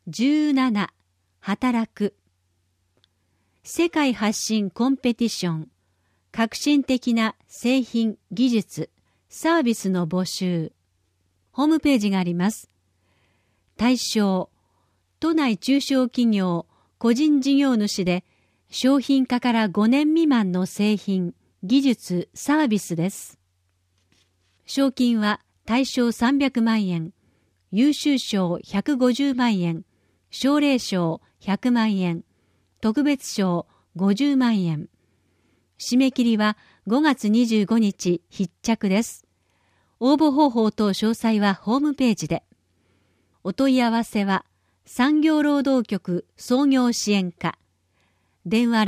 17働く。世界発信コンペティション、革新的な製品、技術、サービスの募集。ホームページがあります。対象、都内中小企業、個人事業主で商品化から5年未満の製品、技術、サービスです。賞金は対象300万円、優秀賞150万円、奨励賞100万円、特別賞50万円。締め切りは5月25日必着です。応募方法と詳細はホームページで。お問い合わせは産業労働局創業支援課。電話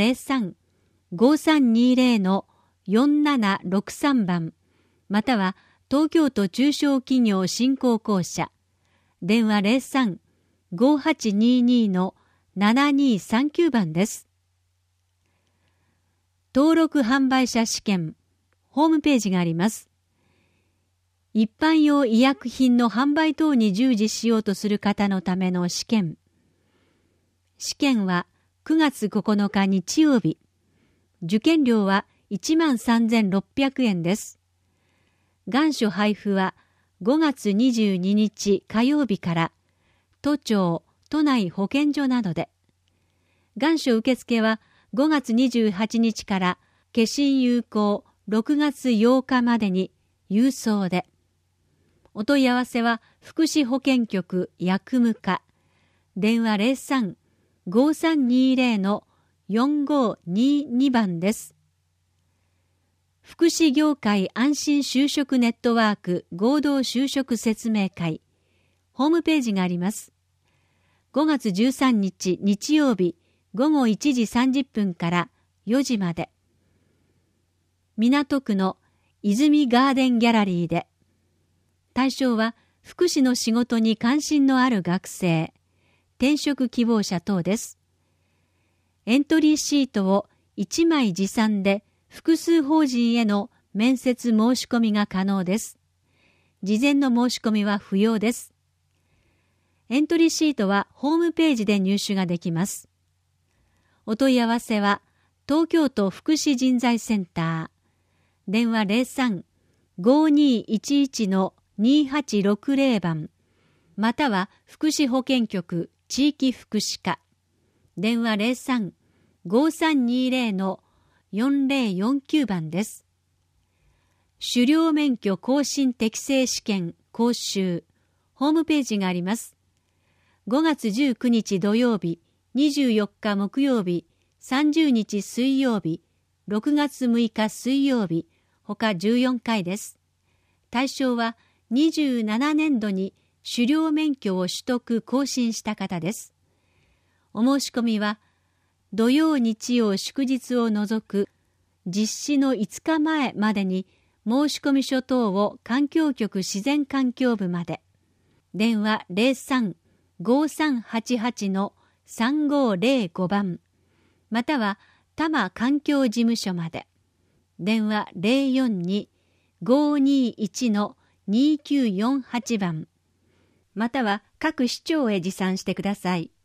03-5320-4763番、または東京都中小企業振興公社。電話03-5822-7239番です。登録販売者試験、ホームページがあります。一般用医薬品の販売等に従事しようとする方のための試験。試験は9月9日日曜日。受験料は13,600円です。願書配布は5月22日火曜日から都庁、都内保健所などで。願書受付は5月28日から消印有効6月8日までに郵送で。お問い合わせは福祉保健局薬務課。電話03-5320-4522番です。福祉業界安心就職ネットワーク合同就職説明会。ホームページがあります。5月13日日曜日午後1時30分から4時まで。港区の泉ガーデンギャラリーで。対象は福祉の仕事に関心のある学生、転職希望者等です。エントリーシートを1枚持参で複数法人への面接申し込みが可能です。事前の申し込みは不要です。エントリーシートはホームページで入手ができます。お問い合わせは東京都福祉人材センター。電話03-5211-2860番、または福祉保健局地域福祉課。電話03-5320-4049番です。狩猟免許更新適正試験講習、ホームページがあります。5月19日土曜日、24日木曜日、30日水曜日、6月6日水曜日、他14回です。対象は27年度に狩猟免許を取得更新した方です。お申し込みは土曜日曜祝日を除く実施の5日前までに申し込み書等を環境局自然環境部まで。電話03-5388-3505番、または多摩環境事務所まで。電話042-521-2948番、または各市町へ持参してください。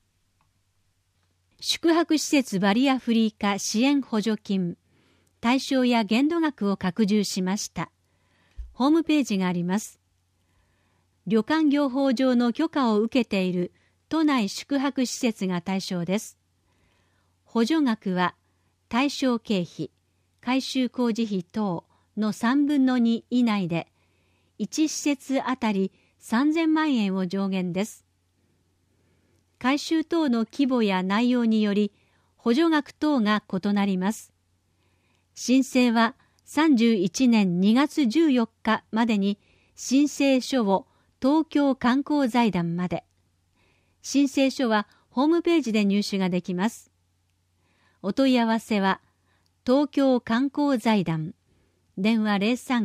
宿泊施設バリアフリー化支援補助金、対象や限度額を拡充しました。ホームページがあります。旅館業法上の許可を受けている都内宿泊施設が対象です。補助額は対象経費、改修工事費等の3分の2以内で、1施設あたり3000万円を上限です。改修等の規模や内容により補助額等が異なります。申請は31年2月14日までに申請書を東京観光財団まで。申請書はホームページで入手ができます。お問い合わせは東京観光財団。電話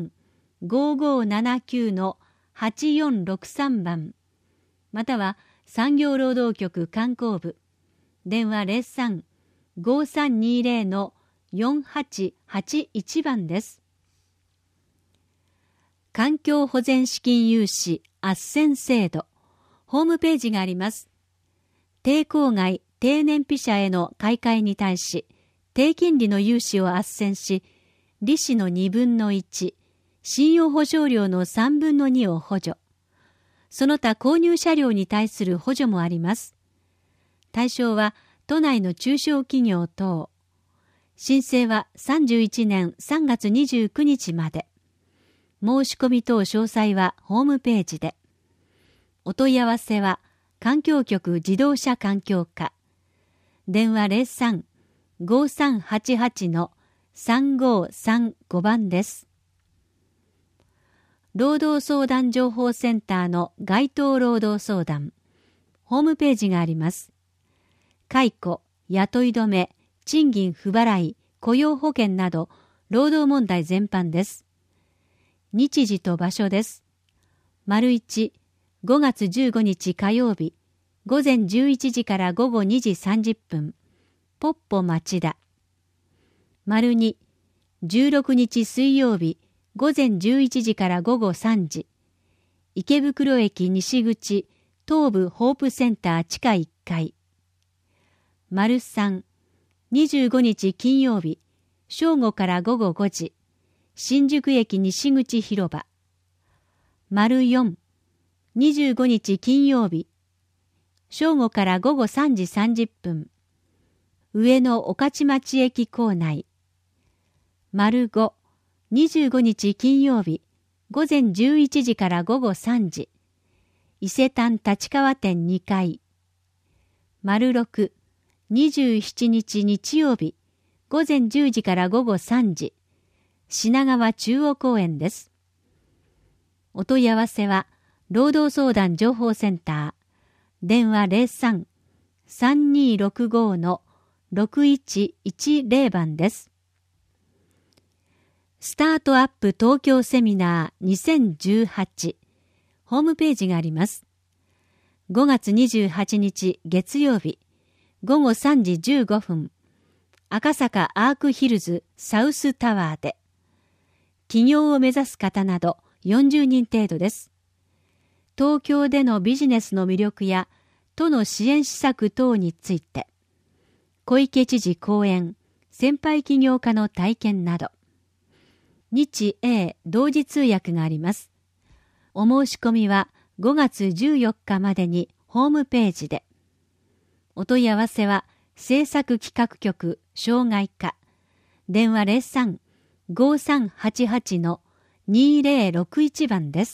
03-5579-8463番、または産業労働局観光部。電話03-5320-4881番です。環境保全資金融資斡旋制度、ホームページがあります。 低郊外低燃費者への買い替えに対し、低金利の融資を斡旋し、利子の2分の1、信用保証料の3分の2を補助。その他購入車両に対する補助もあります。対象は都内の中小企業等。申請は31年3月29日まで。申し込み等詳細はホームページで。お問い合わせは環境局自動車環境課。電話03-5388-3535番です。労働相談情報センターの街頭労働相談。ホームページがあります。解雇、雇い止め、賃金不払い、雇用保険など、労働問題全般です。日時と場所です。1、5月15日火曜日、午前11時から午後2時30分、ポッポ町田。2、16日水曜日、午前11時から午後3時、池袋駅西口、東部ホープセンター地下1階。3、25日金曜日、正午から午後5時、新宿駅西口広場。4、25日金曜日、正午から午後3時30分、上野御徒町駅構内。5、25日金曜日、午前11時から午後3時、伊勢丹立川店2階。6、27日日曜日、午前10時から午後3時、品川中央公園です。お問い合わせは、労働相談情報センター、電話03-3265-6110番です。スタートアップ東京セミナー2018、ホームページがあります。5月28日月曜日、午後3時15分、赤坂アークヒルズサウスタワーで、起業を目指す方など40人程度です。東京でのビジネスの魅力や都の支援施策等について、小池知事講演、先輩起業家の体験など、日英同時通訳があります。お申し込みは5月14日までにホームページで。お問い合わせは制作企画局障害課、電話03-5388-2061番です。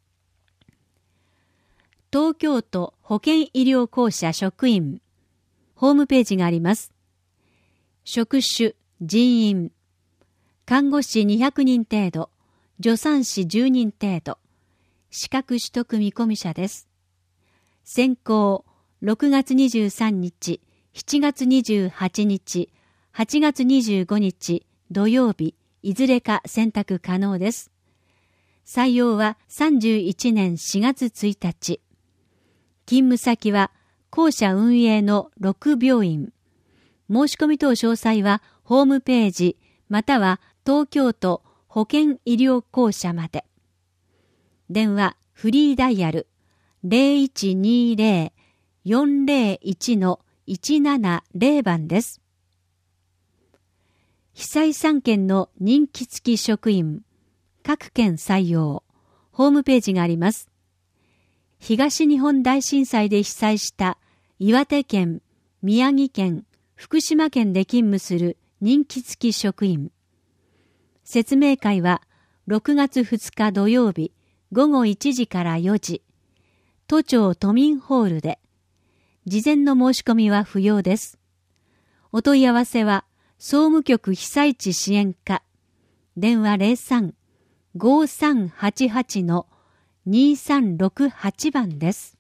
東京都保健医療公社職員、ホームページがあります。職種、人員、看護師200人程度、助産師10人程度、資格取得見込み者です。選考、6月23日、7月28日、8月25日、土曜日、いずれか選択可能です。採用は31年4月1日。勤務先は、公社運営の6病院。申し込み等詳細は、ホームページ、または東京都保健医療公社まで。電話、フリーダイヤル、0120-401-170 番です。被災3県の任期付き職員、各県採用、ホームページがあります。東日本大震災で被災した岩手県、宮城県、福島県で勤務する任期付き職員。説明会は6月2日土曜日午後1時から4時、都庁都民ホールで、事前の申し込みは不要です。お問い合わせは、総務局被災地支援課、電話03-5388-2368番です。